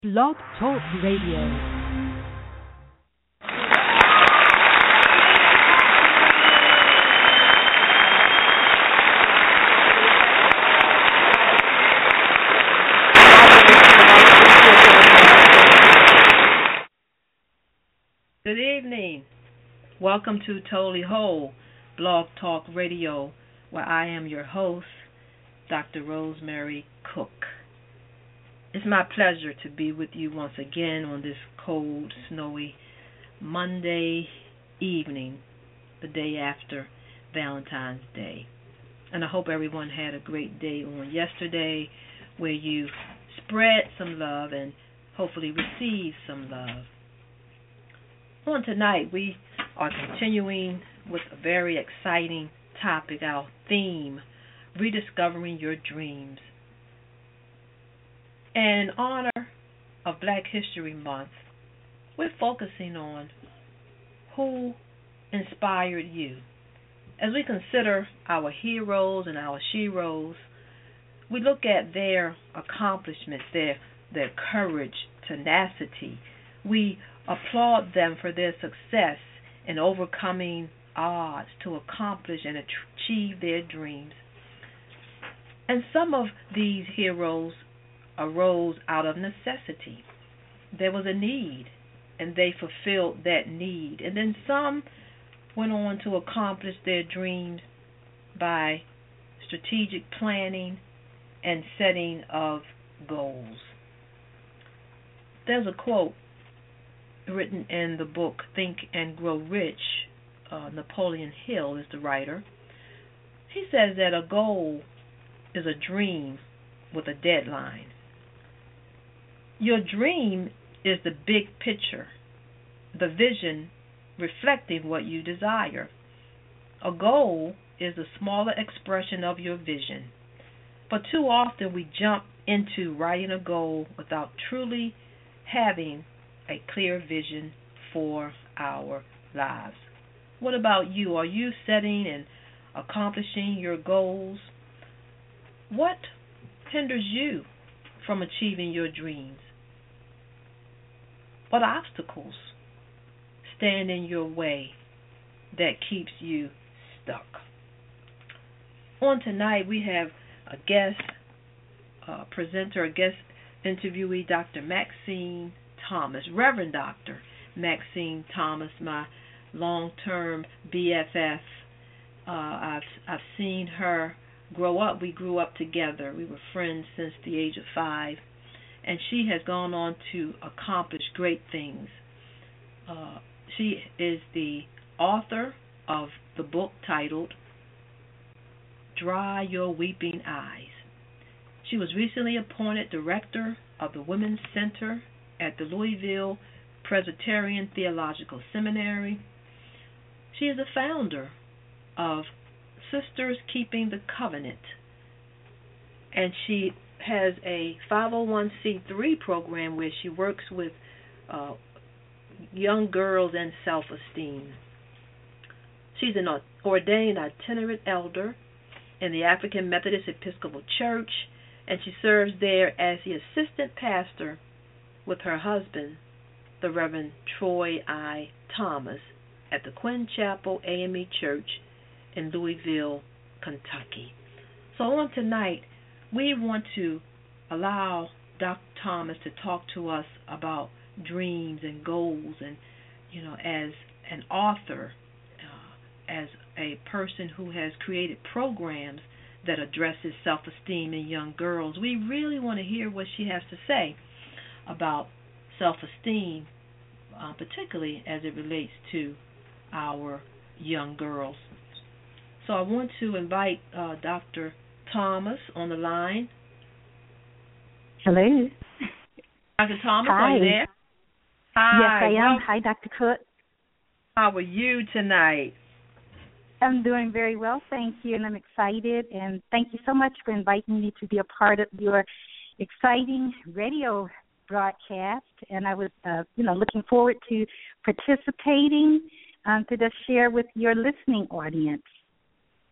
Blog Talk Radio. Good evening. Welcome to Totally Whole, Blog Talk Radio, where I am your host, Dr. Rosemary Cook. It's my pleasure to be with you once again on this cold, snowy Monday evening, the day after Valentine's Day. And I hope everyone had a great day on yesterday where you spread some love and hopefully received some love. On tonight, we are continuing with a very exciting topic, our theme, Rediscovering Your Dreams. And in honor of Black History Month, we're focusing on who inspired you. As we consider our heroes and our sheroes, we look at their accomplishments, their courage, tenacity. We applaud them for their success in overcoming odds to accomplish and achieve their dreams. And some of these heroes arose out of necessity. There was a need, and they fulfilled that need. And then some went on to accomplish their dreams by strategic planning and setting of goals. There's a quote written in the book Think and Grow Rich. Napoleon Hill is the writer. He says that a goal is a dream with a deadline. Your dream is the big picture, the vision reflecting what you desire. A goal is a smaller expression of your vision. But too often we jump into writing a goal without truly having a clear vision for our lives. What about you? Are you setting and accomplishing your goals? What hinders you from achieving your dreams? What obstacles stand in your way that keeps you stuck? On tonight, we have a guest presenter, a guest interviewee, Dr. Maxine Thomas, Reverend Dr. Maxine Thomas, my long-term BFF. I've seen her grow up. We grew up together. We were friends since the age of 5. And she has gone on to accomplish great things. She is the author of the book titled Dry Your Weeping Eyes. She was recently appointed director of the Women's Center at the Louisville Presbyterian Theological Seminary. She is the founder of Sisters Keeping the Covenant, and she has a 501c3 program where she works with young girls and self-esteem. She's an ordained itinerant elder in the African Methodist Episcopal Church, and she serves there as the assistant pastor with her husband, the Reverend Troy I. Thomas, at the Quinn Chapel AME Church in Louisville, Kentucky. So on tonight, we want to allow Dr. Thomas to talk to us about dreams and goals, and as an author, as a person who has created programs that addresses self-esteem in young girls. We really want to hear what she has to say about self-esteem, particularly as it relates to our young girls. So I want to invite Dr. Thomas on the line. Hello. Dr. Thomas, Hi. are you there? Hi. Yes, I am. Hi, Dr. Cook. How are you tonight? I'm doing very well, thank you, and I'm excited. And thank you so much for inviting me to be a part of your exciting radio broadcast. And I was, looking forward to participating to just share with your listening audience.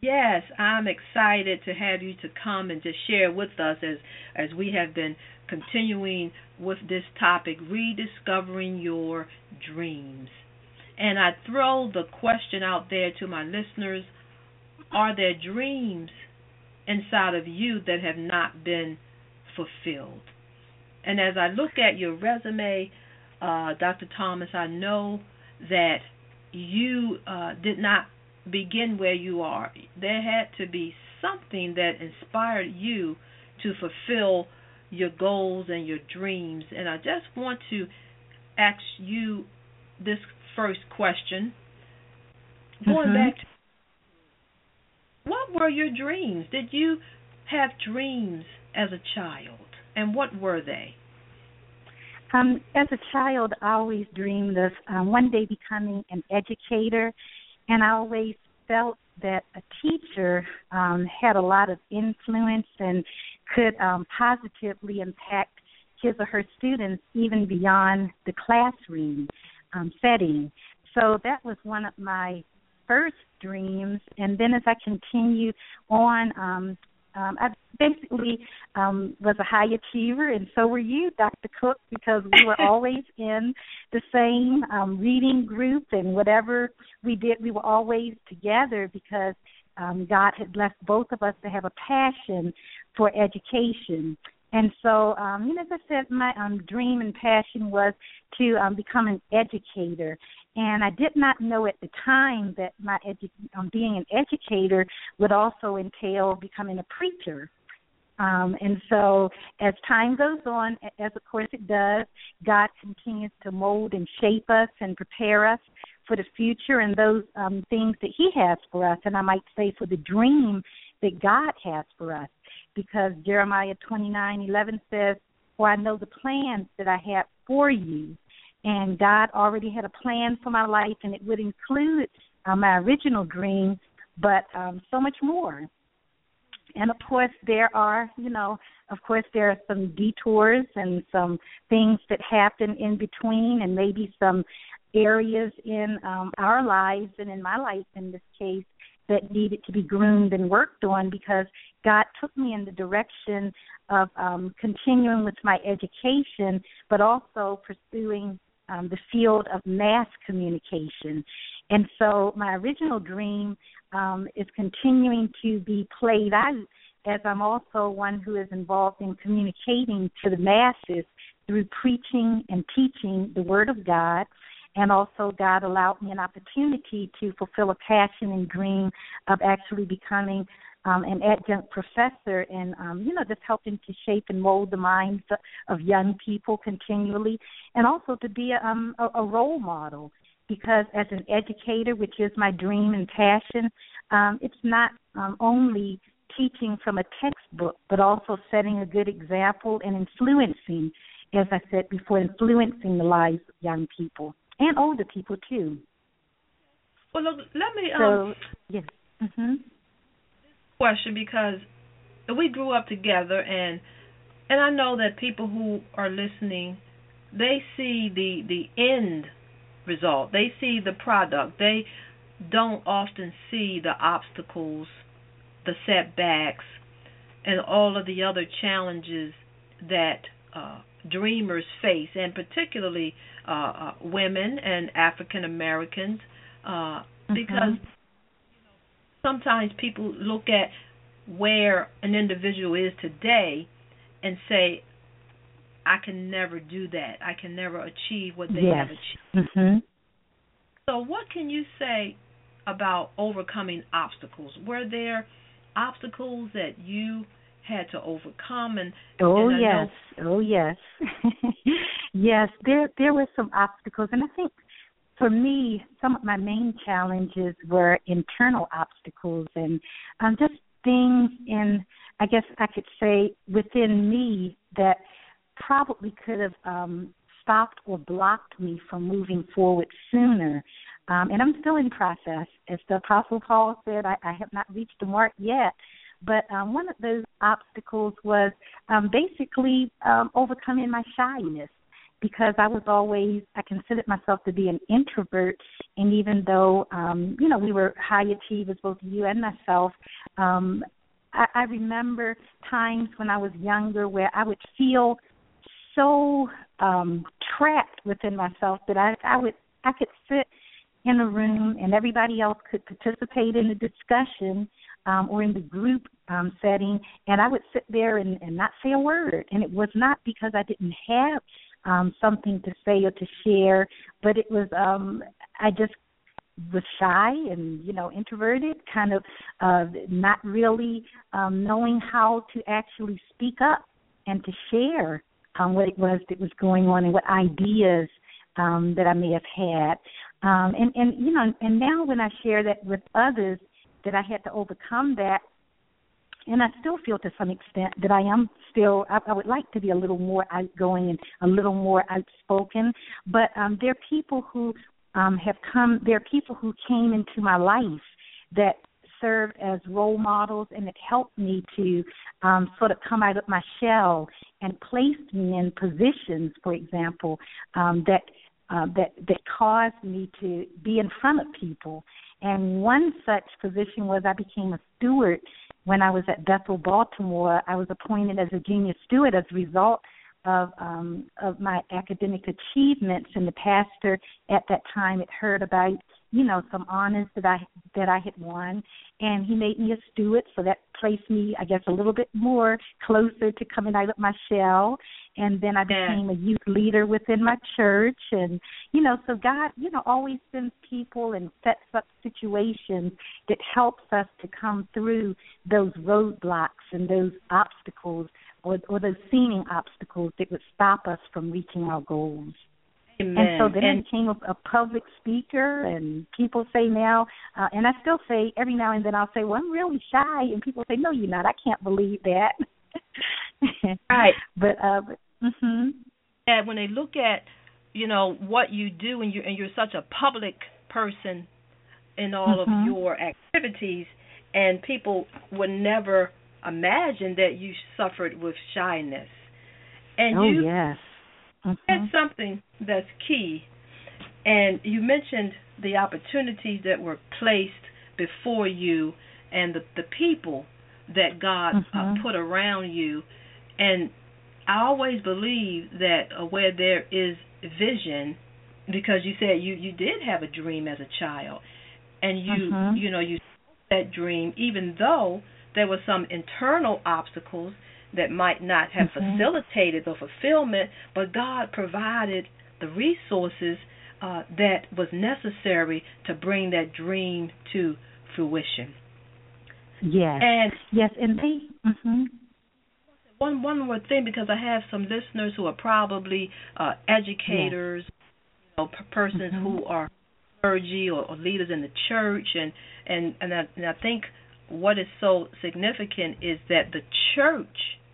Yes, I'm excited to have you to come and just share with us as we have been continuing with this topic, rediscovering your dreams. And I throw the question out there to my listeners, are there dreams inside of you that have not been fulfilled? And as I look at your resume, Dr. Thomas, I know that you did not begin where you are. There had to be something that inspired you to fulfill your goals and your dreams. And I just want to ask you this first question. Going back to, what were your dreams? Did you have dreams as a child? And what were they? As a child, I always dreamed of one day becoming an educator, and I always felt that a teacher had a lot of influence and could positively impact his or her students even beyond the classroom setting. So that was one of my first dreams. And then as I continued on, I basically was a high achiever, and so were you, Dr. Cook, because we were always in the same reading group, and whatever we did, we were always together because God had blessed both of us to have a passion for education. And so, as I said, my dream and passion was to become an educator. And I did not know at the time that my being an educator would also entail becoming a preacher. And so as time goes on, as of course it does, God continues to mold and shape us and prepare us for the future and those things that he has for us. And I might say for the dream that God has for us. Because Jeremiah 29:11 says, "For I know the plans that I have for you." And God already had a plan for my life, and it would include my original dream, but so much more. And, of course, there are some detours and some things that happen in between, and maybe some areas in our lives and in my life in this case that needed to be groomed and worked on, because God took me in the direction of continuing with my education, but also pursuing the field of mass communication. And so my original dream is continuing to be played out, as I'm also one who is involved in communicating to the masses through preaching and teaching the Word of God. And also God allowed me an opportunity to fulfill a passion and dream of actually becoming an adjunct professor and, just helping to shape and mold the minds of young people continually, and also to be a role model. Because as an educator, which is my dream and passion, it's not only teaching from a textbook, but also setting a good example and influencing, as I said before, influencing the lives of young people. And older people, too. Well, look, let me yes. Question, because we grew up together, and I know that people who are listening, they see the end result. They see the product. They don't often see the obstacles, the setbacks, and all of the other challenges that dreamers face, and particularly women and African Americans, because sometimes people look at where an individual is today and say, I can never do that. I can never achieve what they have achieved. So what can you say about overcoming obstacles? Were there obstacles that you had to overcome? Yes. Yes, there were some obstacles, and I think for me, some of my main challenges were internal obstacles and just things in, I guess I could say, within me that probably could have stopped or blocked me from moving forward sooner. And I'm still in process. As the Apostle Paul said, I have not reached the mark yet. But one of those obstacles was basically overcoming my shyness. because I considered myself to be an introvert, and even though, we were high achievers, both you and myself, I remember times when I was younger where I would feel so trapped within myself that I could sit in a room and everybody else could participate in the discussion or in the group setting, and I would sit there and not say a word. And it was not because I didn't have something to say or to share, but it was I just was shy and, introverted, kind of not really knowing how to actually speak up and to share what it was that was going on and what ideas that I may have had. And now when I share that with others, that I had to overcome that, and I still feel to some extent that I would like to be a little more outgoing and a little more outspoken, but there are people who there are people who came into my life that served as role models, and it helped me to sort of come out of my shell and placed me in positions, for example, that caused me to be in front of people. And one such position was I became a steward when I was at Bethel, Baltimore. I was appointed as a junior steward as a result of my academic achievements, and the pastor at that time had heard about some honors that I had won, and he made me a steward, so that placed me, I guess, a little bit more closer to coming out of my shell. And then I became a youth leader within my church, and so God, always sends people and sets up situations that helps us to come through those roadblocks and those obstacles or those seeming obstacles that would stop us from reaching our goals. Amen. And so then I became a public speaker, and people say now, and I still say every now and then I'll say, well, I'm really shy, and people say, no, you're not. I can't believe that. Right. But and when they look at, what you do, and you're such a public person in all of your activities, and people would never imagine that you suffered with shyness. And yes. That's something that's key. And you mentioned the opportunities that were placed before you and the people that God put around you. And I always believe that where there is vision, because you said you did have a dream as a child, and you you that dream, even though there were some internal obstacles that might not have facilitated the fulfillment, but God provided the resources that was necessary to bring that dream to fruition. Yes. And they. One more thing, because I have some listeners who are probably educators, persons who are clergy or leaders in the church, and I think what is so significant is that the church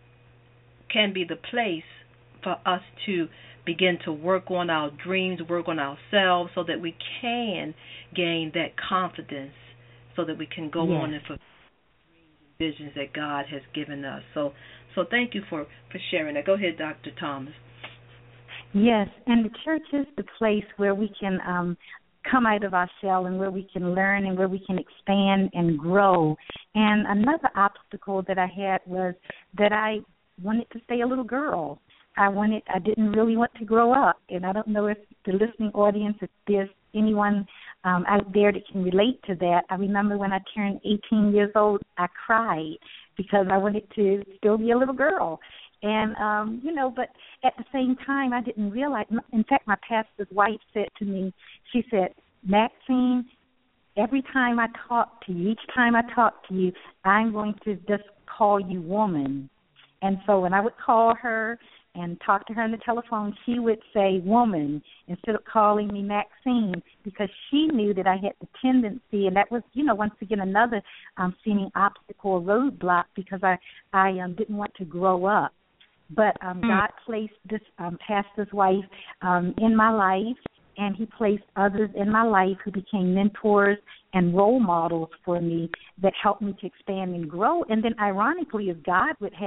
can be the place for us to begin to work on our dreams, work on ourselves, so that we can gain that confidence, so that we can go on and fulfill dreams and visions that God has given us. So thank you for sharing that. Go ahead, Dr. Thomas. Yes, and the church is the place where we can come out of our shell and where we can learn and where we can expand and grow. And another obstacle that I had was that I wanted to stay a little girl. I didn't really want to grow up, and I don't know if the listening audience, if there's anyone out there that can relate to that. I remember when I turned 18 years old, I cried because I wanted to still be a little girl. And, but at the same time, I didn't realize. In fact, my pastor's wife said to me, she said, Maxine, every time I talk to you, each time I talk to you, I'm going to just call you woman. And so when I would call her and talk to her on the telephone, she would say woman instead of calling me Maxine, because she knew that I had the tendency, and that was, once again another seeming obstacle or roadblock, because I didn't want to grow up. But God placed this pastor's wife in my life, and he placed others in my life who became mentors and role models for me that helped me to expand and grow. And then ironically, as God would have it,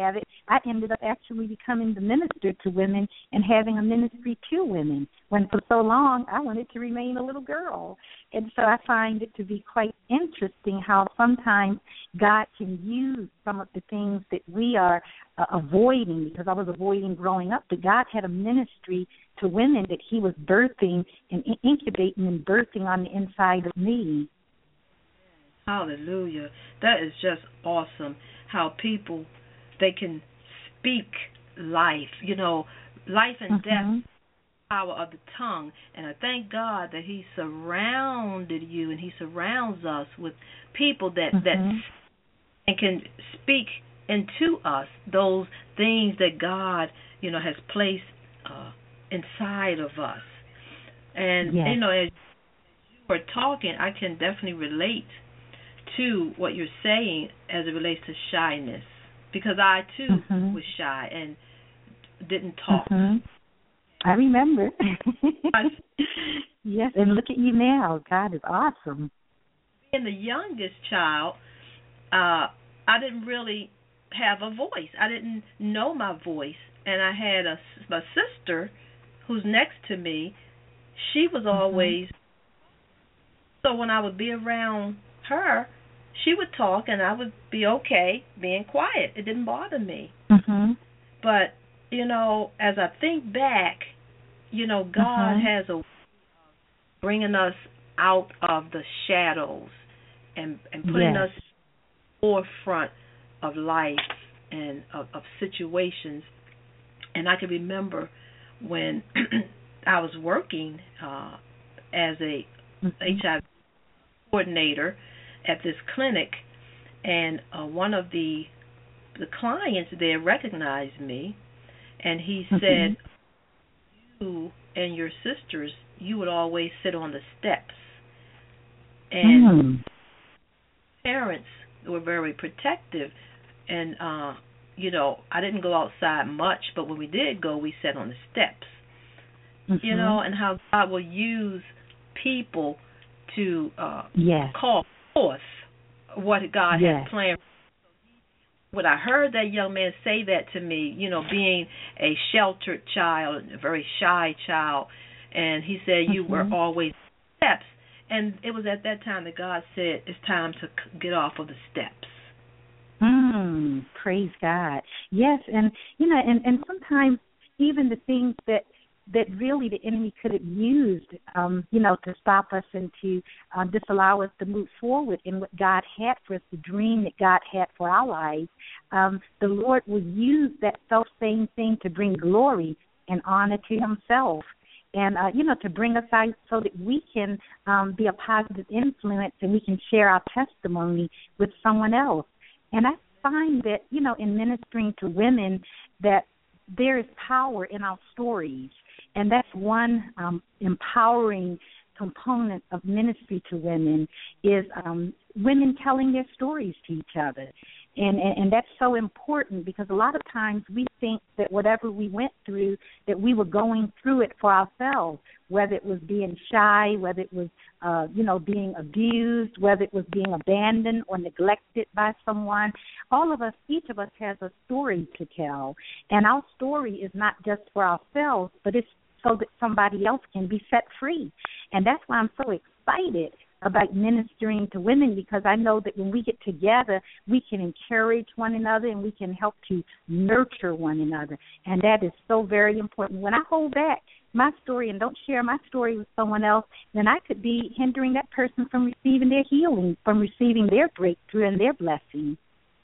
I ended up actually becoming the minister to women and having a ministry to women, when for so long I wanted to remain a little girl. And so I find it to be quite interesting how sometimes God can use some of the things that we are avoiding, because I was avoiding growing up, but God had a ministry to women that he was birthing and incubating and birthing on the inside of me. Hallelujah. That is just awesome how people, they can speak life, life and death, power of the tongue. And I thank God that he surrounded you and he surrounds us with people that and can speak into us those things that God, has placed inside of us. And, yes. As you were talking, I can definitely relate to what you're saying as it relates to shyness, because I too was shy and didn't talk. I remember. Yes, and look at you now. God is awesome. Being the youngest child, I didn't really have a voice. I didn't know my voice, and I had a sister who's next to me. She was always, so when I would be around her, she would talk and I would be okay being quiet. It didn't bother me. But, as I think back, God has a way of bringing us out of the shadows and putting us in the forefront of life and of situations. And I can remember when I was working as a HIV coordinator at this clinic, and one of the clients there recognized me, and he said, you and your sisters, you would always sit on the steps. And parents were very protective, and I didn't go outside much, but when we did go, we sat on the steps. And how God will use people to call forth what God had planned. When I heard that young man say that to me, being a sheltered child, a very shy child, and he said, you were always steps. And it was at that time that God said, it's time to get off of the steps. Praise God. Yes, and, and sometimes even the things that really the enemy could have used, to stop us and to disallow us to move forward in what God had for us, the dream that God had for our lives, the Lord will use that self-same thing to bring glory and honor to himself. And, to bring us out so that we can be a positive influence and we can share our testimony with someone else. And I find that, in ministering to women, that there is power in our stories. And that's one empowering component of ministry to women is women telling their stories to each other. And that's so important, because a lot of times we think that whatever we went through, that we were going through it for ourselves, whether it was being shy, whether it was, being abused, whether it was being abandoned or neglected by someone. All of us, each of us has a story to tell. And our story is not just for ourselves, but it's so that somebody else can be set free. And that's why I'm so excited about ministering to women, because I know that when we get together, we can encourage one another and we can help to nurture one another. And that is so very important. When I hold back my story and don't share my story with someone else, then I could be hindering that person from receiving their healing, from receiving their breakthrough and their blessing.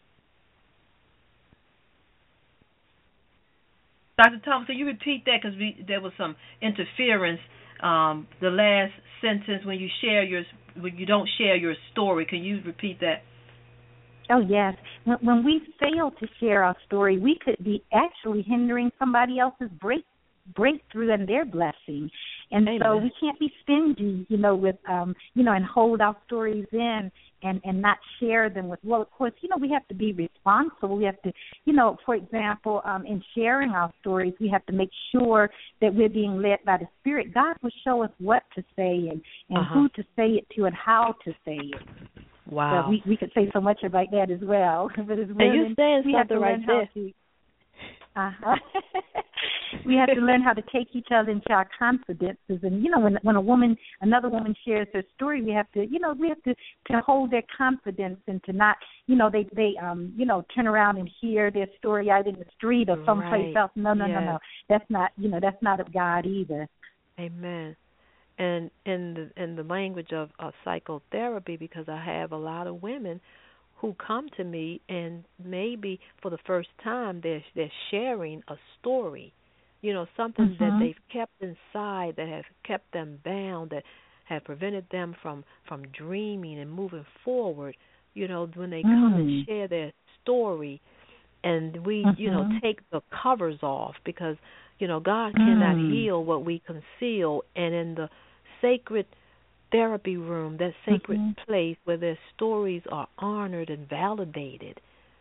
Dr. Thomas, can you repeat that, because there was some interference. The last sentence, when you don't share your story, can you repeat that? Oh, yes. When we fail to share our story, we could be actually hindering somebody else's breakthrough and their blessing. And Amen. So we can't be stingy, with, and hold our stories in and not share them with, well, of course, we have to be responsible. We have to, for example, in sharing our stories, we have to make sure that we're being led by the Spirit. God will show us what to say and who to say it to and how to say it. Wow. So we could say so much about that as well. But as women, and you're saying we have to something learn right how there. to. Uh-huh. We have to learn how to take each other into our confidences, and when another woman shares her story, we have to to hold their confidence and to not they turn around and hear their story out in the street or someplace else. No, that's not of God either. Amen. And in the language of psychotherapy, because I have a lot of women who come to me and maybe for the first time they're sharing a story, something that they've kept inside, that have kept them bound, that have prevented them from dreaming and moving forward. When they come and share their story, and we take the covers off, because God cannot heal what we conceal, and in the sacred therapy room, that sacred place where their stories are honored and validated,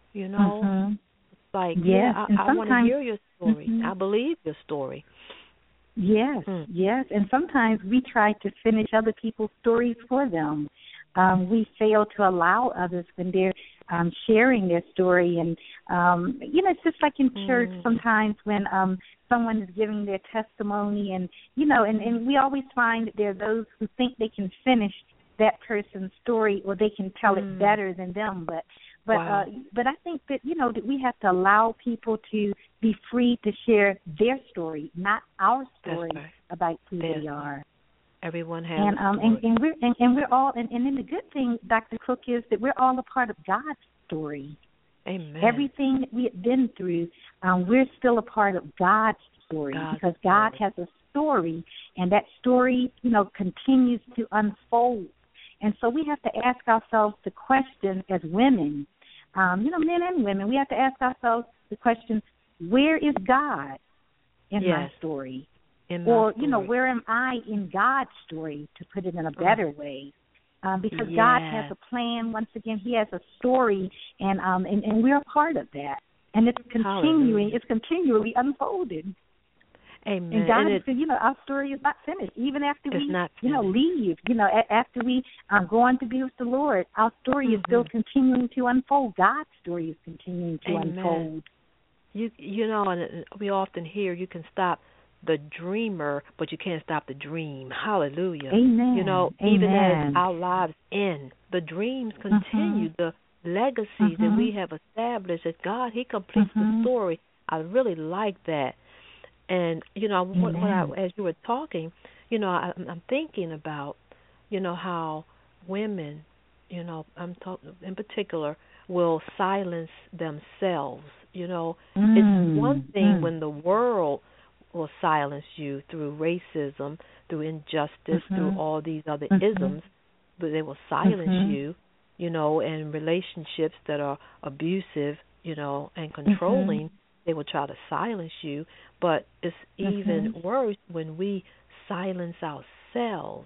like, I want to hear your story. I believe your story. Yes, yes. And sometimes we try to finish other people's stories for them. We fail to allow others when they're sharing their story. And, it's just like in church sometimes when someone is giving their testimony, and we always find that there are those who think they can finish that person's story, or they can tell it better than them. But I think that, that we have to allow people to be free to share their story, not our story about who they are. Everyone has a story. And we're all, and then the good thing, Dr. Cook, is that we're all a part of God's story. Amen. Everything that we have been through, we're still a part of God's story, because God has a story, and that story, continues to unfold. And so we have to ask ourselves the question as women, men and women, we have to ask ourselves the question, where is God in my story? Or, where am I in God's story, to put it in a better way? Because God has a plan. Once again, He has a story, and we're a part of that. And it's continually unfolding. Amen. And God is, our story is not finished. Even after we, leave, after we go on to be with the Lord, our story is still continuing to unfold. God's story is continuing to unfold. And we often hear you can stop the dreamer, but you can't stop the dream. Hallelujah. Amen. Even as our lives end, the dreams continue. The legacies that we have established, that God, He completes the story. I really like that. And, as you were talking, I'm thinking about, how women, I'm talking in particular, will silence themselves. It's one thing when the world will silence you through racism, through injustice, through all these other isms, but they will silence you, and relationships that are abusive, and controlling, they will try to silence you. But it's even worse when we silence ourselves.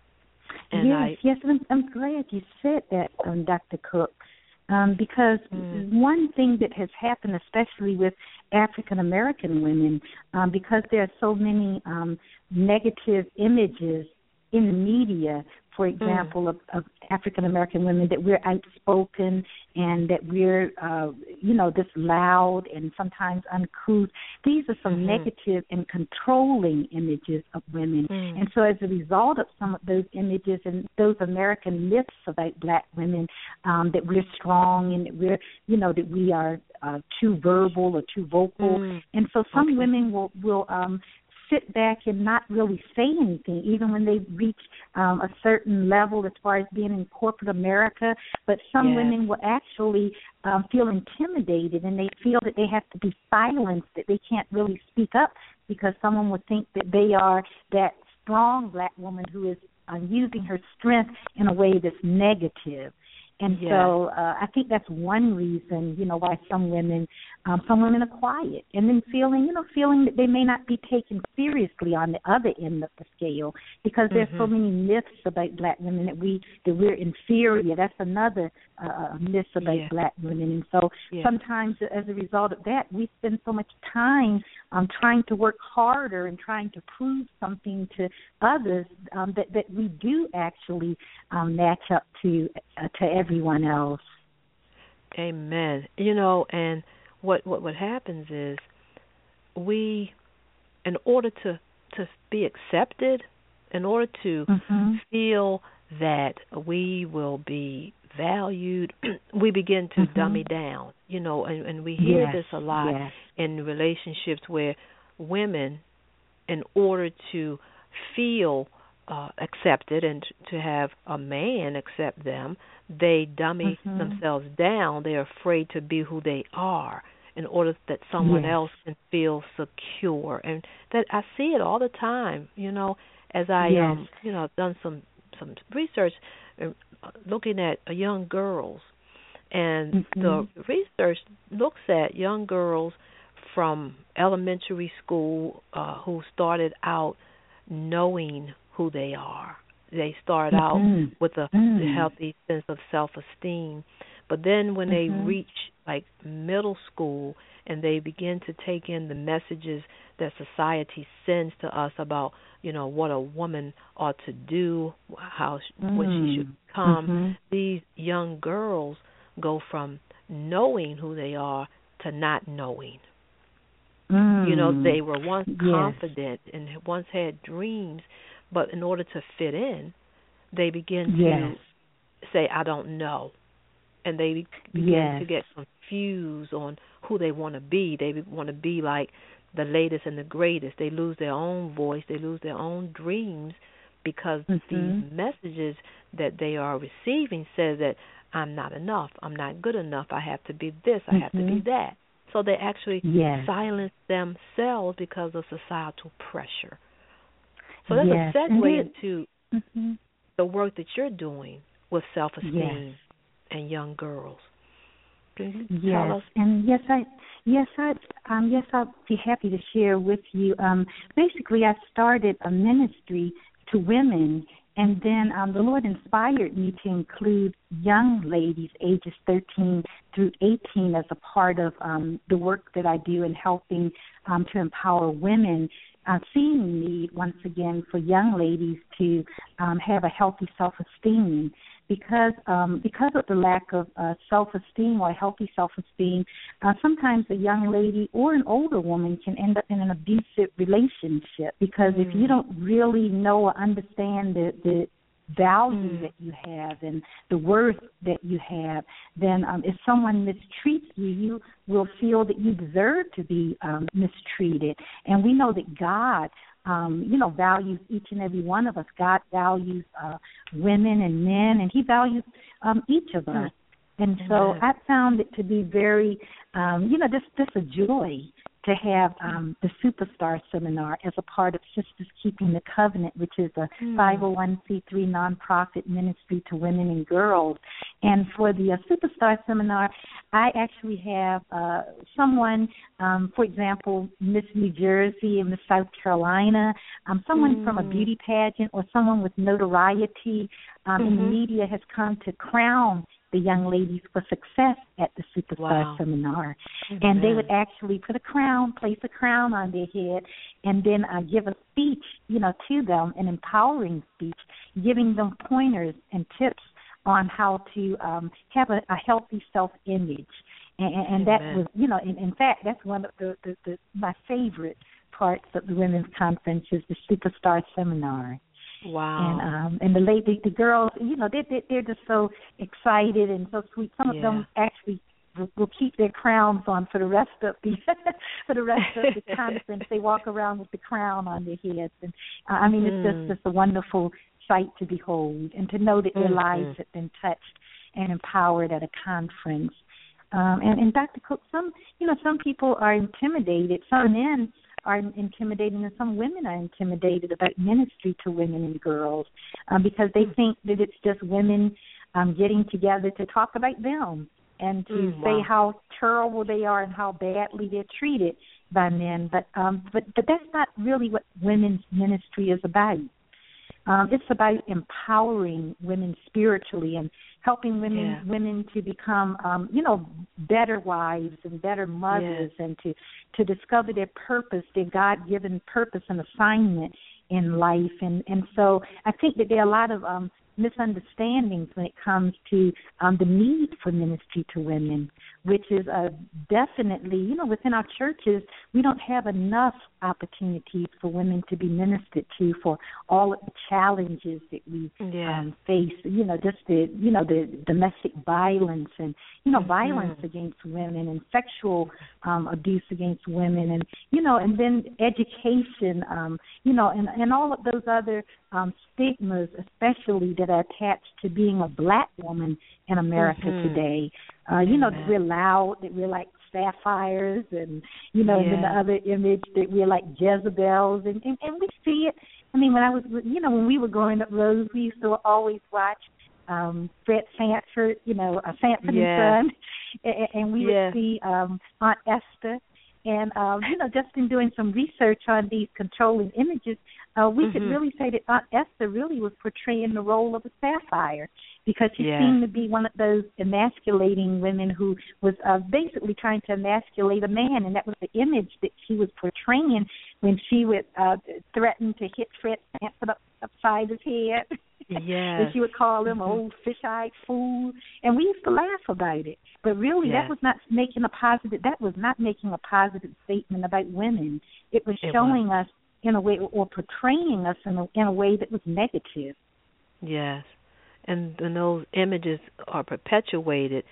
And yes, I'm glad you said that, Dr. Cook. Because one thing that has happened, especially with African American women, because there are so many negative images in the media, for example, of African American women, that we're outspoken and that we're, this loud and sometimes uncouth. These are some negative and controlling images of women. And so as a result of some of those images and those American myths about black women, that we're strong and that we're, that we are too verbal or too vocal. And so some women will sit back and not really say anything, even when they reach a certain level as far as being in corporate America. But some women will actually feel intimidated, and they feel that they have to be silenced, that they can't really speak up, because someone would think that they are that strong black woman who is using her strength in a way that's negative. And so I think that's one reason, why some women are quiet, and then feeling that they may not be taken seriously on the other end of the scale, because there's so many myths about black women that we're inferior. That's another myth about black women. And so sometimes as a result of that, we spend so much time trying to work harder and trying to prove something to others that we do actually match up to everyone else. Amen. And what happens is we, in order to be accepted, in order to feel that we will be valued, we begin to dummy down, and we hear this a lot in relationships where women, in order to feel accepted and to have a man accept them, they dummy themselves down. They're afraid to be who they are in order that someone else can feel secure. And that I see it all the time, as I I've done some research looking at young girls, and the research looks at young girls from elementary school who started out knowing who they are. They start out with a healthy sense of self-esteem, but then when they reach like middle school and they begin to take in the messages that society sends to us about, what a woman ought to do, what she should become, these young girls go from knowing who they are to not knowing. They were once confident and once had dreams, but in order to fit in, they begin to say, I don't know. And they begin to get confused on who they want to be. They want to be like the latest and the greatest. They lose their own voice. They lose their own dreams because these messages that they are receiving says that I'm not enough. I'm not good enough. I have to be this. I have to be that. So they actually silence themselves because of societal pressure. So that's a segue into the work that you're doing with self-esteem and young girls. Can you tell us? And I'll be happy to share with you. Basically, I started a ministry to women, and then the Lord inspired me to include young ladies ages 13 through 18 as a part of the work that I do in helping to empower women, seeing need once again for young ladies to have a healthy self-esteem. Because of the lack of self-esteem or healthy self-esteem, sometimes a young lady or an older woman can end up in an abusive relationship. Because if you don't really know or understand the value that you have and the worth that you have, then if someone mistreats you, you will feel that you deserve to be mistreated. And we know that God values each and every one of us. God values women and men, and He values each of us. And so I found it to be very, just a joy to have the Superstar Seminar as a part of Sisters Keeping the Covenant, which is a 501c3 nonprofit ministry to women and girls. And for the Superstar Seminar, I actually have someone, for example, Miss New Jersey and Miss South Carolina, someone from a beauty pageant or someone with notoriety in the media has come to crown the young ladies for success at the Superstar Seminar. And they would actually place a crown on their head, and then give a speech, to them, an empowering speech, giving them pointers and tips on how to have a healthy self-image. And that was, in fact, that's one of my favorite parts of the Women's Conference is the Superstar Seminar. Wow. And the girls, they're just so excited and so sweet. Some of them actually will keep their crowns on for the rest of the conference. They walk around with the crown on their heads, and it's just a wonderful sight to behold, and to know that their lives have been touched and empowered at a conference. And Dr. Cook, some people are intimidated. Some men are intimidated, and some women are intimidated about ministry to women and girls because they think that it's just women getting together to talk about them and to say how terrible they are and how badly they're treated by men. But that's not really what women's ministry is about. It's about empowering women spiritually and helping women to become, better wives and better mothers, and to discover their purpose, their God-given purpose and assignment in life. And so I think that there are a lot of misunderstandings when it comes to the need for ministry to women. which is definitely, within our churches, we don't have enough opportunities for women to be ministered to for all of the challenges that we face, just the domestic violence and, violence against women and sexual abuse against women and then education, and all of those other stigmas, especially that are attached to being a black woman in America today. That we're loud, that we're like sapphires, and and then the other image that we're like Jezebels, and we see it. I mean, when we were growing up, Rose, we used to always watch Fred Sanford, Sanford and Son, and we would see Aunt Esther. And, just in doing some research on these controlling images, we could really say that Aunt Esther really was portraying the role of a sapphire, because she seemed to be one of those emasculating women who was basically trying to emasculate a man, and that was the image that she was portraying when she would threaten to hit Fred Sanford upside his head. And she would call him old fish-eyed fool, and we used to laugh about it. But really, that was not making a positive statement about women. It was showing us in a way, or portraying us in a way that was negative. Yes, and when those images are perpetuated,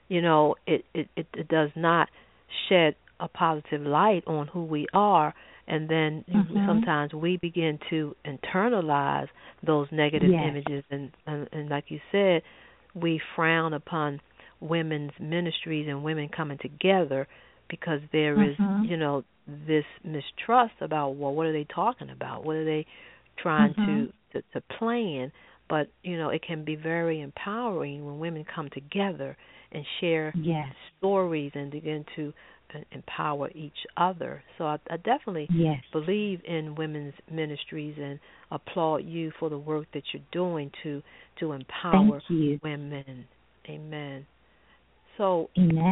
it does not shed a positive light on who we are, and then sometimes we begin to internalize those negative images, and like you said, we frown upon women's ministries and women coming together because there is, this mistrust about, well, what are they talking about? What are they trying to plan? But, it can be very empowering when women come together and share stories and begin to empower each other. So I definitely believe in women's ministries and applaud you for the work that you're doing to empower women. Amen. So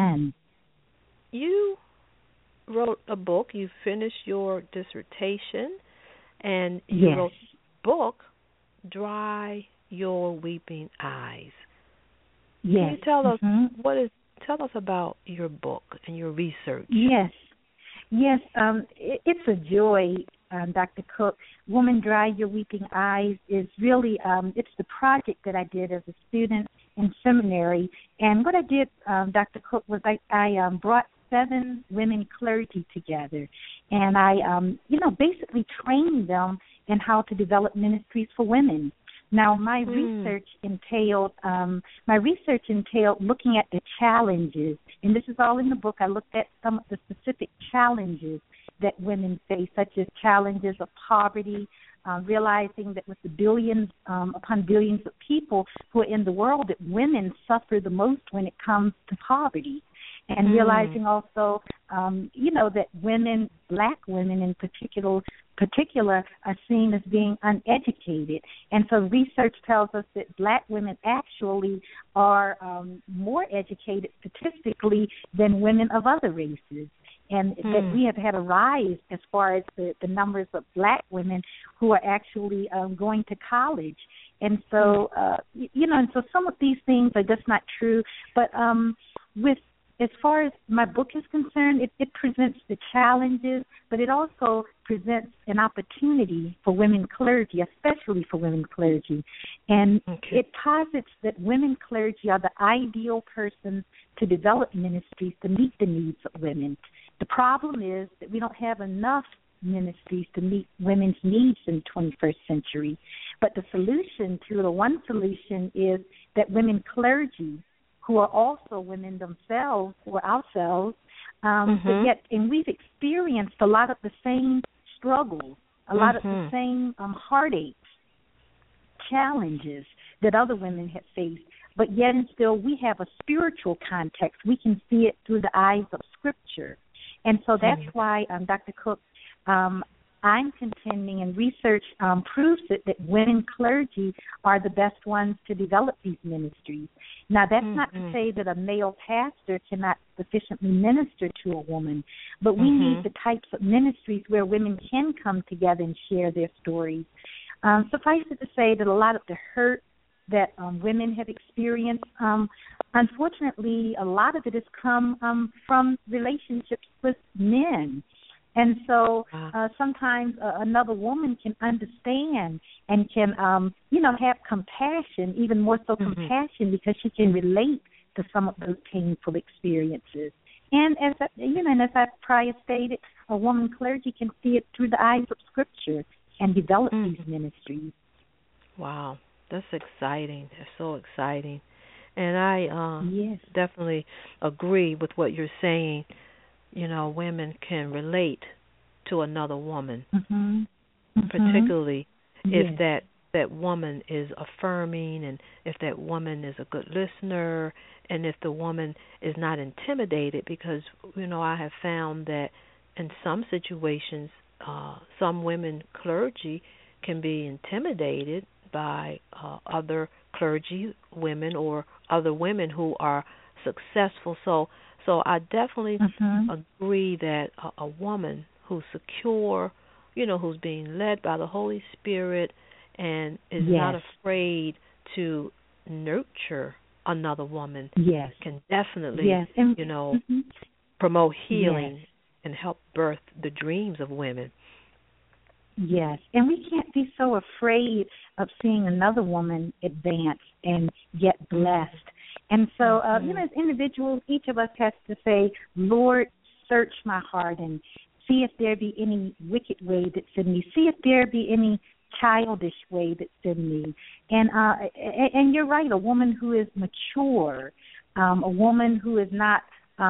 you wrote a book. You finished your dissertation, and you wrote a book, Dry Your Weeping Eyes. Can you tell us tell us about your book and your research? Yes. It's a joy, Dr. Cook. Woman, Dry Your Weeping Eyes is really, it's the project that I did as a student in seminary. And what I did, Dr. Cook, was I brought 7 women clergy together. And I, basically trained them in how to develop ministries for women. Now, my research entailed looking at the challenges, and this is all in the book. I looked at some of the specific challenges that women face, such as challenges of poverty, realizing that with the billions upon billions of people who are in the world, that women suffer the most when it comes to poverty. And realizing also, that women, black women in particular, are seen as being uneducated. And so research tells us that black women actually are more educated statistically than women of other races. And that we have had a rise as far as the numbers of black women who are actually going to college. And so, and so some of these things are just not true. But as far as my book is concerned, it presents the challenges, but it also presents an opportunity for women clergy, especially for women clergy. And it posits that women clergy are the ideal persons to develop ministries to meet the needs of women. The problem is that we don't have enough ministries to meet women's needs in the 21st century. But the one solution is that women clergy, who are also women themselves or ourselves, and we've experienced a lot of the same struggles, a lot of the same heartaches, challenges that other women have faced, but yet and still we have a spiritual context. We can see it through the eyes of Scripture. And so that's why, Dr. Cook, I'm contending, and research proves it, that women clergy are the best ones to develop these ministries. Now, that's not to say that a male pastor cannot sufficiently minister to a woman, but we need the types of ministries where women can come together and share their stories. Suffice it to say that a lot of the hurt that women have experienced unfortunately, a lot of it has come from relationships with men. And so sometimes another woman can understand and can, have compassion, even more so compassion, because she can relate to some of those painful experiences. And as I prior stated, a woman clergy can see it through the eyes of Scripture and develop these ministries. Wow, that's exciting. That's so exciting. And I definitely agree with what you're saying. Women can relate to another woman, particularly if that woman is affirming, and if that woman is a good listener, and if the woman is not intimidated, because I have found that in some situations some women clergy can be intimidated by other clergy women or other women who are successful. So I definitely agree that a woman who's secure, who's being led by the Holy Spirit and is not afraid to nurture another woman can definitely, promote healing and help birth the dreams of women. Yes, and we can't be so afraid of seeing another woman advance and get blessed. And so, as individuals, each of us has to say, Lord, search my heart and see if there be any wicked way that's in me. See if there be any childish way that's in me. And you're right, a woman who is mature, a woman who is not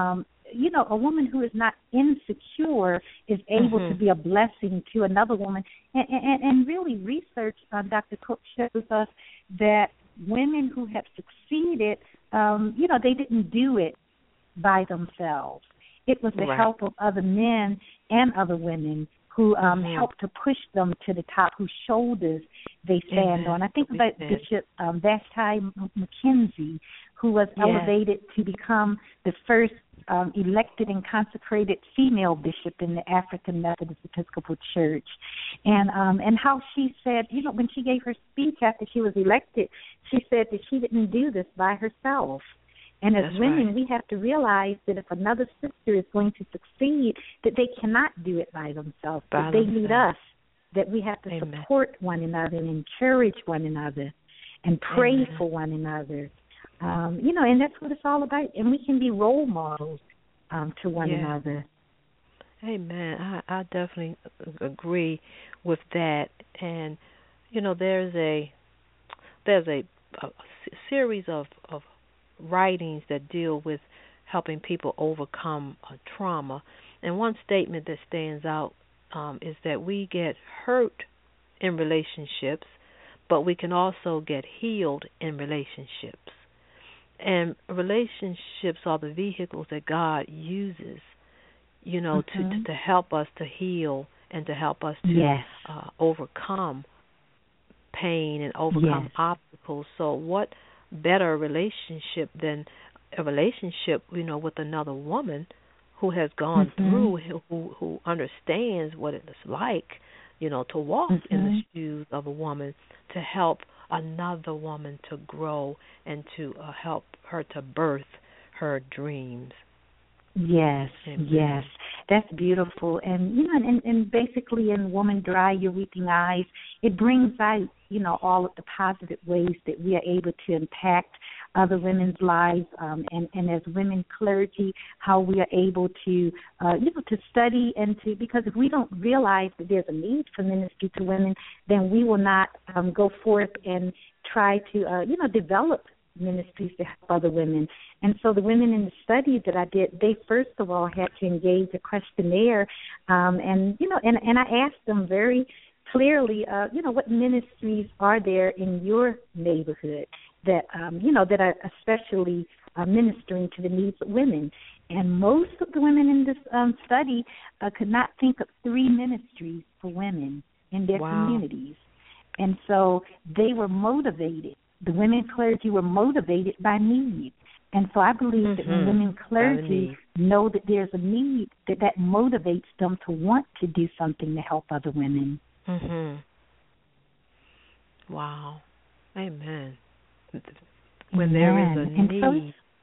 a woman who is not insecure is able to be a blessing to another woman. And really, research, Dr. Cook, shows us that women who have succeeded, they didn't do it by themselves. It was the help of other men and other women who helped to push them to the top, whose shoulders they stand on. I think about Bishop Vashti McKenzie, who was elevated to become the first elected and consecrated female bishop in the African Methodist Episcopal Church. And how she said, when she gave her speech after she was elected, she said that she didn't do this by herself. And as women, we have to realize that if another sister is going to succeed, that they cannot do it by themselves, that they need us, that we have to support one another and encourage one another and pray for one another. And that's what it's all about. And we can be role models to one another. Amen. I definitely agree with that. And, there's a series of writings that deal with helping people overcome trauma. And one statement that stands out is that we get hurt in relationships, but we can also get healed in relationships. And relationships are the vehicles that God uses, to help us to heal and to help us to overcome pain and overcome obstacles. So what better relationship than a relationship, with another woman who has gone through, who understands what it is like, to walk in the shoes of a woman, to help another woman to grow and to help her to birth her dreams. Yes, yes, that's beautiful. And and basically, in Woman Dry Your Weeping Eyes, it brings out all of the positive ways that we are able to impact other women's lives, and as women clergy, how we are able to to study and to, because if we don't realize that there's a need for ministry to women, then we will not go forth and try to develop ministries to help other women. And so the women in the studies that I did, they first of all had to engage a questionnaire, and I asked them very clearly, what ministries are there in your neighborhood that that are especially ministering to the needs of women. And most of the women in this study could not think of 3 ministries for women in their communities. And so they were motivated. The women clergy were motivated by need. And so I believe that when women clergy know that there's a need, that motivates them to want to do something to help other women. Wow. Amen. When there is a need,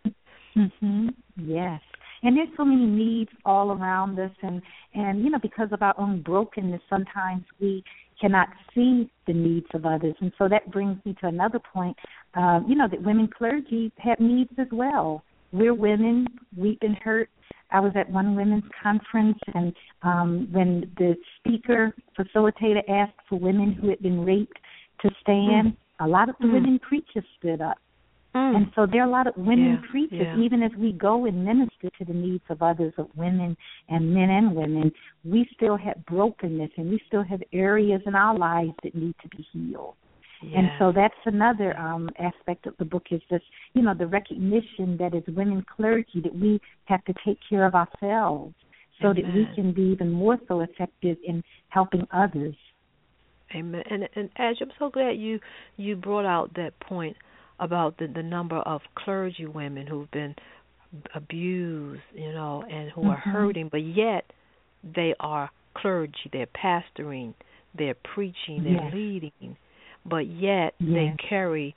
Mhm. Yes. And there's so many needs all around us, and because of our own brokenness, sometimes we cannot see the needs of others. And so that brings me to another point, that women clergy have needs as well. We're women. We've been hurt. I was at one women's conference, and when the speaker facilitator asked for women who had been raped to stand, a lot of the women preachers stood up. And so there are a lot of women preachers, even as we go and minister to the needs of others, of women and men and women, we still have brokenness and we still have areas in our lives that need to be healed. Yes. And so that's another aspect of the book is this, the recognition that as women clergy that we have to take care of ourselves so that we can be even more so effective in helping others. Amen. And Ash, I'm so glad you brought out that point about the number of clergy women who've been abused, and who are hurting, but yet they are clergy, they're pastoring, they're preaching, they're leading, but yet they carry,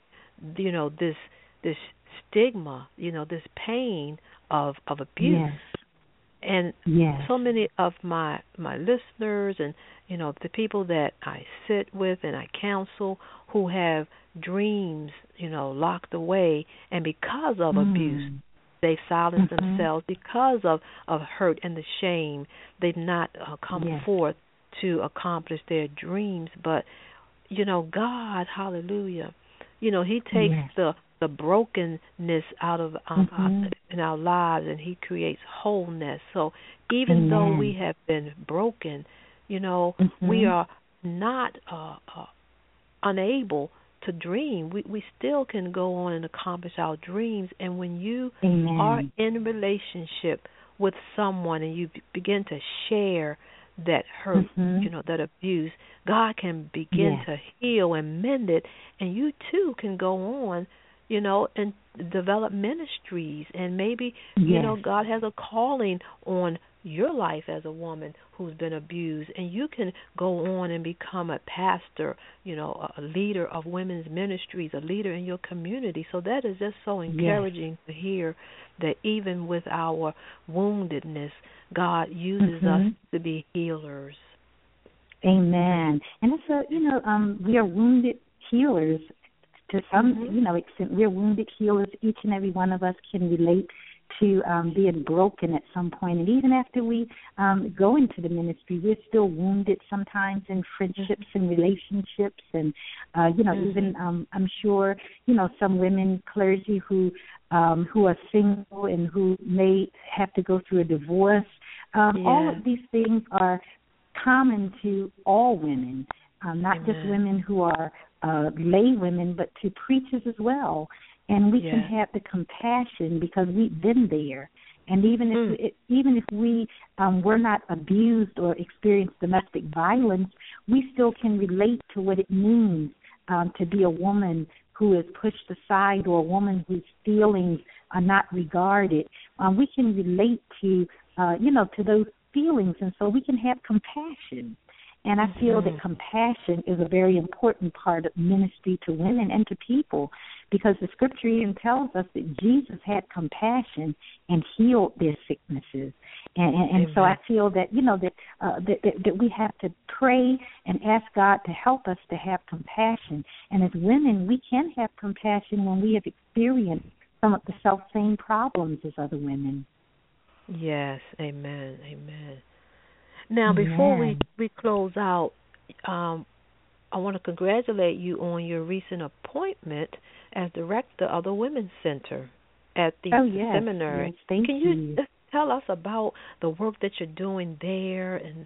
this stigma, this pain of abuse. Yes. And so many of my listeners and, the people that I sit with and I counsel who have dreams, locked away, and because of abuse, they've silenced themselves because of hurt and the shame. They've not come forth to accomplish their dreams. But, God, hallelujah, He takes the brokenness out of in our lives, and He creates wholeness. So even though we have been broken, we are not unable to dream. We still can go on and accomplish our dreams. And when you are in relationship with someone and you begin to share that hurt, that abuse, God can begin to heal and mend it, and you too can go on, and develop ministries, and maybe, God has a calling on your life as a woman who's been abused, and you can go on and become a pastor, a leader of women's ministries, a leader in your community. So that is just so encouraging to hear that even with our woundedness, God uses us to be healers. Amen. And it's we are wounded healers. To some, extent, we're wounded healers. Each and every one of us can relate to being broken at some point. And even after we go into the ministry, we're still wounded sometimes in friendships and relationships. And, even I'm sure, some women clergy who are single and who may have to go through a divorce. All of these things are common to all women, not just women who are lay women, but to preachers as well. And we can have the compassion because we've been there. And even if we were not abused or experienced domestic violence, we still can relate to what it means to be a woman who is pushed aside or a woman whose feelings are not regarded. We can relate to those feelings, and so we can have compassion. And I feel that compassion is a very important part of ministry to women and to people, because the scripture even tells us that Jesus had compassion and healed their sicknesses. And so I feel that, that we have to pray and ask God to help us to have compassion. And as women, we can have compassion when we have experienced some of the self-same problems as other women. Yes, amen, amen. Now, before we close out, I want to congratulate you on your recent appointment as director of the Women's Center at the seminary. Yes, thank you. Can you tell us about the work that you're doing there, and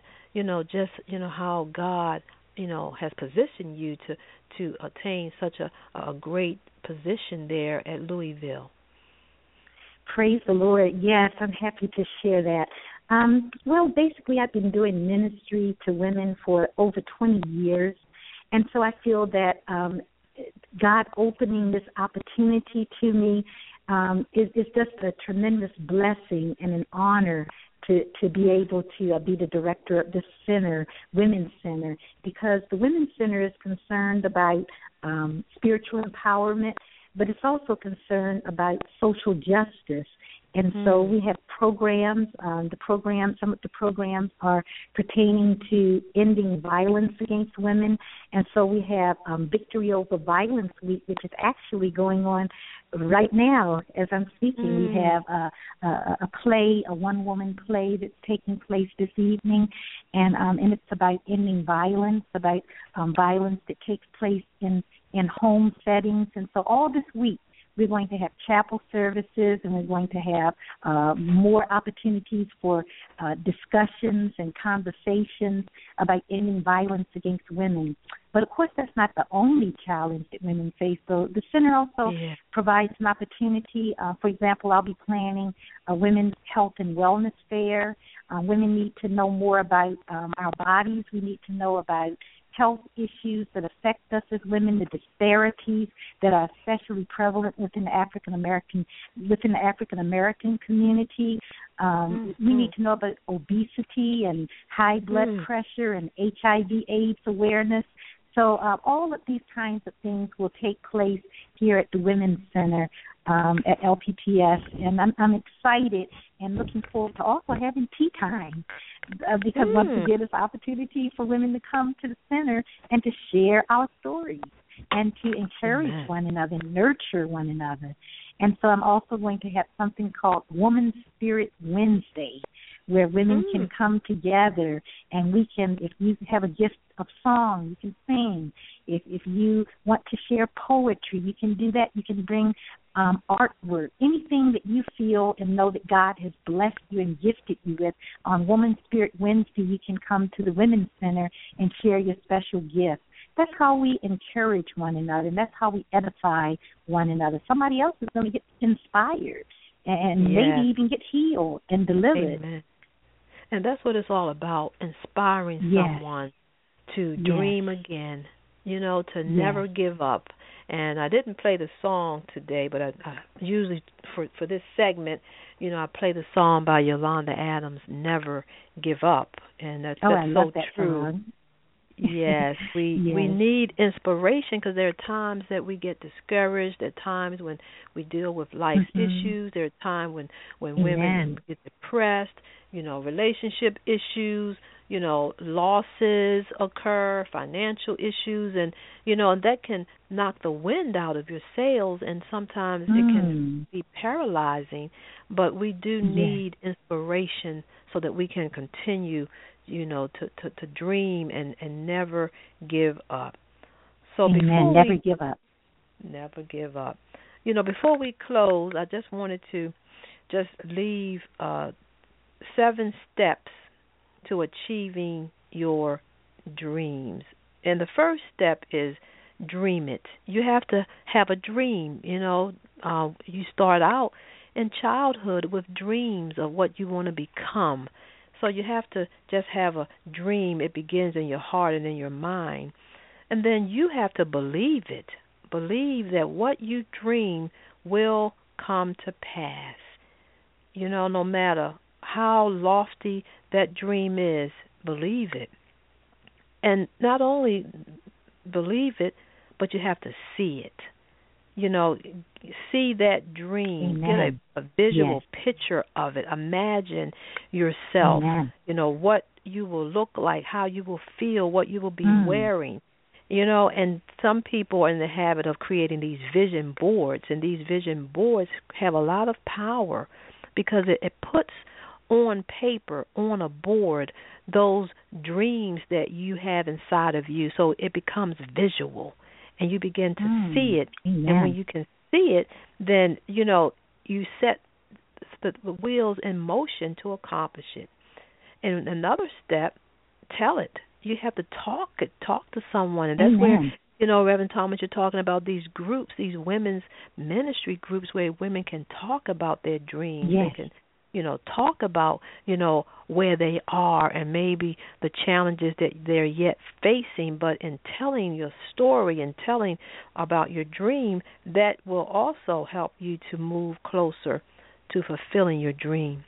how God has positioned you to attain such a great position there at Louisville? Praise the Lord. Yes, I'm happy to share that. Well, basically, I've been doing ministry to women for over 20 years, and so I feel that God opening this opportunity to me is just a tremendous blessing and an honor to be able to be the director of this center, Women's Center, because the Women's Center is concerned about spiritual empowerment, but it's also concerned about social justice. And so we have programs. Some of the programs are pertaining to ending violence against women. And so we have Victory Over Violence Week, which is actually going on right now as I'm speaking. We have a play, a one-woman play that's taking place this evening, and it's about ending violence, about violence that takes place in home settings. And so all this week, we're going to have chapel services, and we're going to have more opportunities for discussions and conversations about ending violence against women. But, of course, that's not the only challenge that women face. So the center also provides an opportunity. For example, I'll be planning a women's health and wellness fair. Women need to know more about our bodies. We need to know about health issues that affect us as women, the disparities that are especially prevalent within the African American community. We need to know about obesity and high blood pressure and HIV/AIDS awareness. So all of these kinds of things will take place here at the Women's Center at LPTS, and I'm excited and looking forward to also having tea time because once again, it's an opportunity for women to come to the center and to share our stories and to encourage one another and nurture one another. And so I'm also going to have something called Woman Spirit Wednesday, where women can come together and we can, if you have a gift of song, you can sing. If you want to share poetry, you can do that. You can bring artwork, anything that you feel and know that God has blessed you and gifted you with. On Woman Spirit Wednesday, you can come to the Women's Center and share your special gift. That's how we encourage one another, and that's how we edify one another. Somebody else is going to get inspired and maybe even get healed and delivered. Amen. And that's what it's all about, inspiring someone to dream again, to never give up. And I didn't play the song today, but I usually, for this segment, I play the song by Yolanda Adams, Never Give Up. And that's so that true. Song. Yes, we need inspiration because there are times that we get discouraged. There are times when we deal with life's issues. There are times when women get depressed, relationship issues, losses occur, financial issues, and that can knock the wind out of your sails, and sometimes it can be paralyzing. But we do need inspiration so that we can continue to dream and never give up. So never give up. Never give up. Before we close, I just wanted to just leave 7 steps to achieving your dreams. And the first step is dream it. You have to have a dream. You start out in childhood with dreams of what you want to become. So you have to just have a dream. It begins in your heart and in your mind. And then you have to believe it. Believe that what you dream will come to pass. No matter how lofty that dream is, believe it. And not only believe it, but you have to see it. See that dream. Amen. Get a visual picture of it. Imagine yourself, what you will look like, how you will feel, what you will be wearing. And some people are in the habit of creating these vision boards, and these vision boards have a lot of power because it puts on paper, on a board, those dreams that you have inside of you. So it becomes visual, and you begin to see it. Amen. And when you can see it, then, you set the wheels in motion to accomplish it. And another step, tell it. You have to talk to someone. And that's where, Reverend Thomas, you're talking about these groups, these women's ministry groups where women can talk about their dreams. Yes. They can talk about, where they are and maybe the challenges that they're yet facing. But in telling your story and telling about your dream, that will also help you to move closer to fulfilling your dream.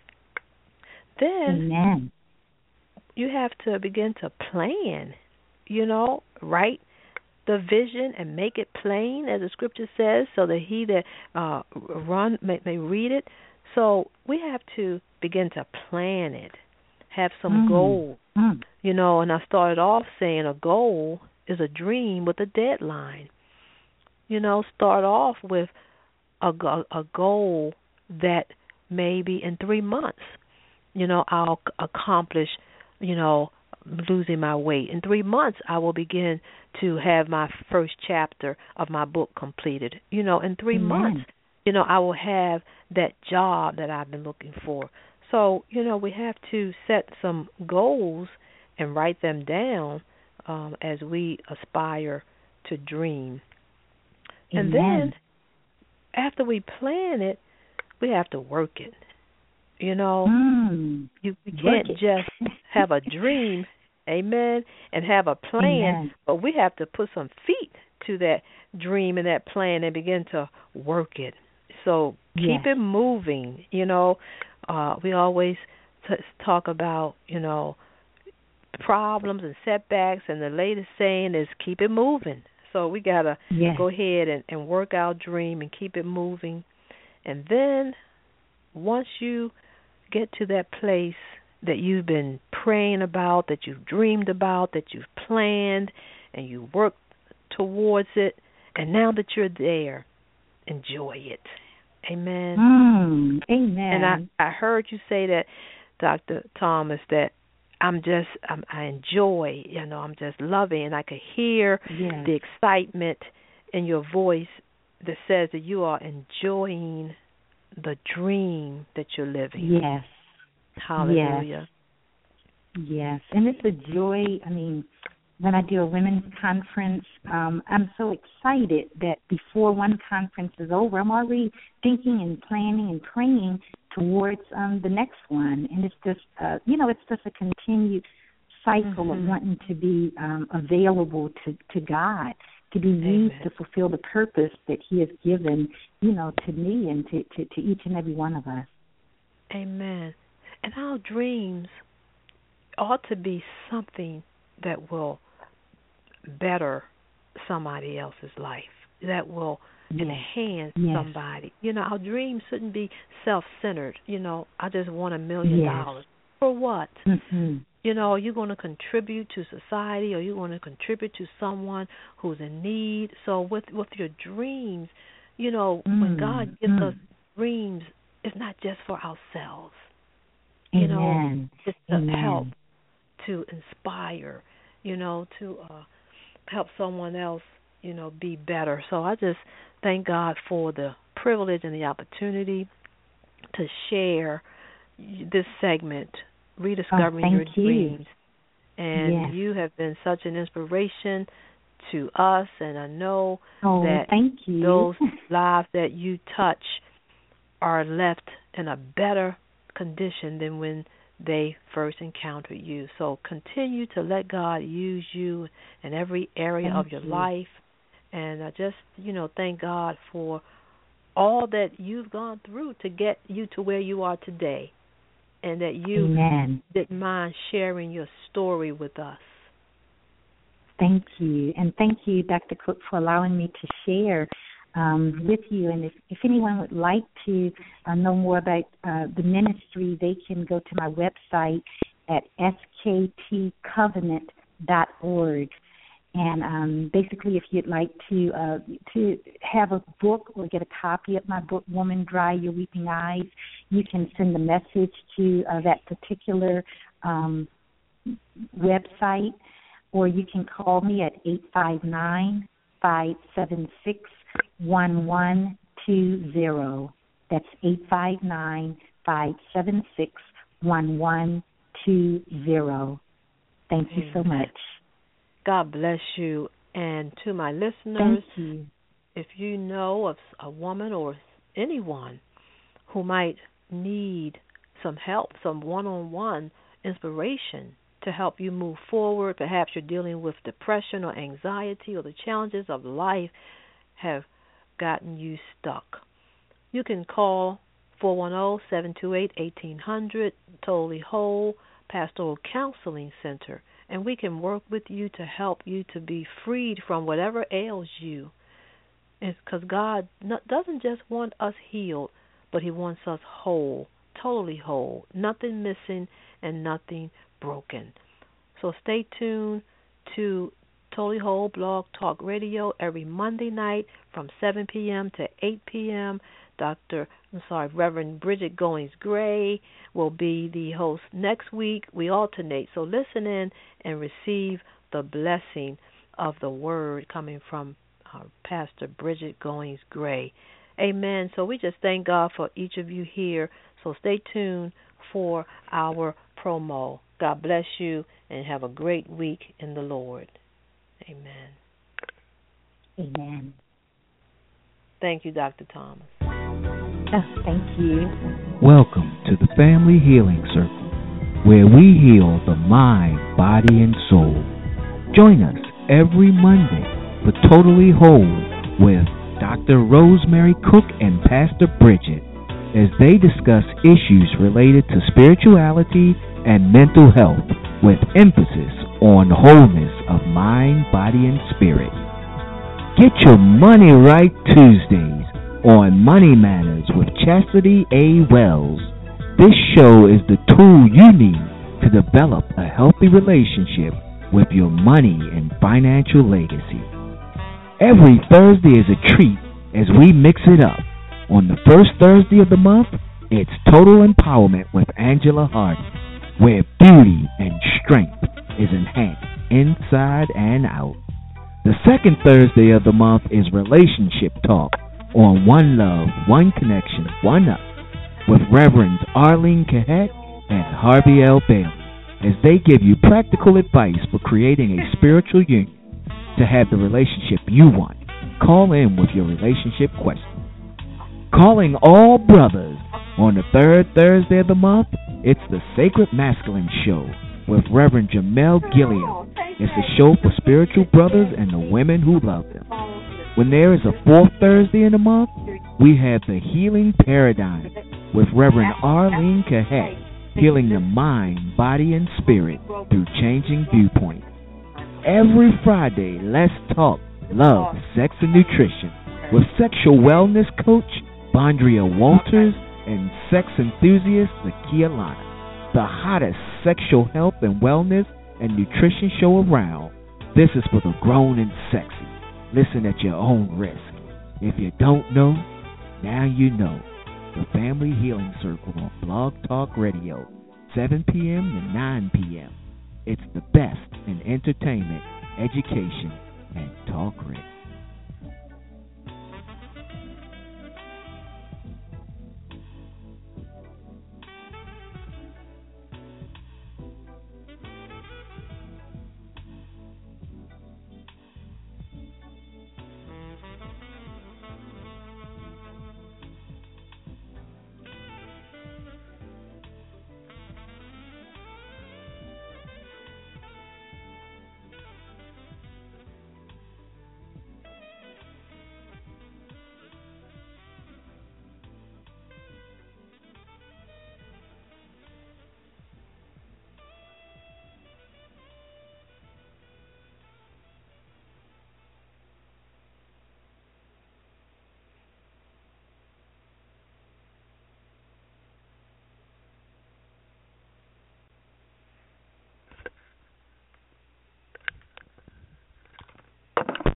Then you have to begin to plan, write the vision and make it plain, as the scripture says, so that he that run may read it. So we have to begin to plan it, have some goals. You know, and I started off saying a goal is a dream with a deadline. You know, start off with a goal that maybe in 3 months, you know, I'll accomplish, you know, losing my weight. In 3 months, I will begin to have my first chapter of my book completed. You know, in 3 months, you know, I will have that job that I've been looking for. So, you know, we have to set some goals and write them down as we aspire to dream. And then after we plan it, we have to work it. You know, you can't just have a dream, amen, and have a plan, but we have to put some feet to that dream and that plan and begin to work it. So keep it moving. You know, we always talk about, you know, problems and setbacks, and the latest saying is keep it moving. So we got to go ahead and work our dream and keep it moving. And then once you get to that place that you've been praying about, that you've dreamed about, that you've planned, and you work towards it, and now that you're there, enjoy it. Amen. Amen. And I heard you say that, Dr. Thomas, that I enjoy, you know, I'm just loving, and I could hear the excitement in your voice that says that you are enjoying the dream that you're living. Yes. Hallelujah. Yes. And it's a joy. I mean, when I do a women's conference, I'm so excited that before one conference is over, I'm already thinking and planning and praying towards the next one. And it's just, you know, it's just a continued cycle of wanting to be available to God, to be used to fulfill the purpose that He has given, you know, to me and to each and every one of us. Amen. And our dreams ought to be something that will better somebody else's life, that will enhance somebody. You know, our dreams shouldn't be self-centered. You know, I just want $1 million. For what? You know, are you going to contribute to society, or are you going to contribute to someone who's in need? So with your dreams, you know, when God gives us dreams, it's not just for ourselves. You know, it's to help, to inspire, you know, to help someone else, you know, be better. So I just thank God for the privilege and the opportunity to share this segment, Rediscovering Your Dreams. And you have been such an inspiration to us, and I know that those lives that you touch are left in a better condition than when they first encountered you. So continue to let God use you in every area of your life. And I just, you know, thank God for all that you've gone through to get you to where you are today, and that you didn't mind sharing your story with us. Thank you. And thank you, Dr. Cook, for allowing me to share with you. And if anyone would like to know more about the ministry, they can go to my website at sktcovenant.org. And basically, if you'd like to have a book or get a copy of my book, Woman, Dry Your Weeping Eyes, you can send a message to that particular website, or you can call me at 859-576-1120. That's 859-576-1120. Thank you so much. God bless you. And to my listeners, if you know of a woman or anyone who might need some help, some one-on-one inspiration to help you move forward, perhaps you're dealing with depression or anxiety, or the challenges of life have gotten you stuck, you can call 410-728-1800, Totally Whole Pastoral Counseling Center. and we can work with you to help you to be freed from whatever ails you. It's because God doesn't just want us healed, but He wants us whole, totally whole, nothing missing and nothing broken. So stay tuned to Totally Whole Blog Talk Radio every Monday night from 7 p.m. to 8 p.m. Reverend Bridget Goings-Gray will be the host next week. We alternate, so listen in and receive the blessing of the word coming from Pastor Bridget Goings-Gray. Amen. So we just thank God for each of you here. So stay tuned for our promo. God bless you and have a great week in the Lord. Amen. Amen. Thank you, Dr. Thomas. Oh, thank you. Welcome to the Family Healing Circle, where we heal the mind, body, and soul. Join us every Monday for Totally Whole with Dr. Rosemary Cook and Pastor Bridget as they discuss issues related to spirituality and mental health with emphasis on wholeness of mind, body, and spirit. Get your money right Tuesdays on Money Matters with Chastity A. Wells. This show is the tool you need to develop a healthy relationship with your money and financial legacy. Every Thursday is a treat as we mix it up. On the first Thursday of the month, it's Total Empowerment with Angela Hardy, where beauty and strength is enhanced inside and out. The second Thursday of the month is Relationship Talk on One Love, One Connection, One Up with Reverends Arlene Cahet and Harvey L. Bailey as they give you practical advice for creating a spiritual union to have the relationship you want. Call in with your relationship question. Calling all brothers on the third Thursday of the month, it's the Sacred Masculine Show with Reverend Jamel Gilliam. It's a show for spiritual brothers and the women who love them. When there is a fourth Thursday in the month, we have the Healing Paradigm with Reverend Arlene Cahet, healing the mind, body, and spirit through changing viewpoints. Every Friday, let's talk love, sex, and nutrition with sexual wellness coach Bondria Walters and sex enthusiast Nakia Lana. The hottest sexual health and wellness and nutrition show around. This is for the grown and sexy. Listen at your own risk. If you don't know, now you know. The Family Healing Circle on Blog Talk Radio, 7 p.m. to 9 p.m. It's the best in entertainment, education, and talk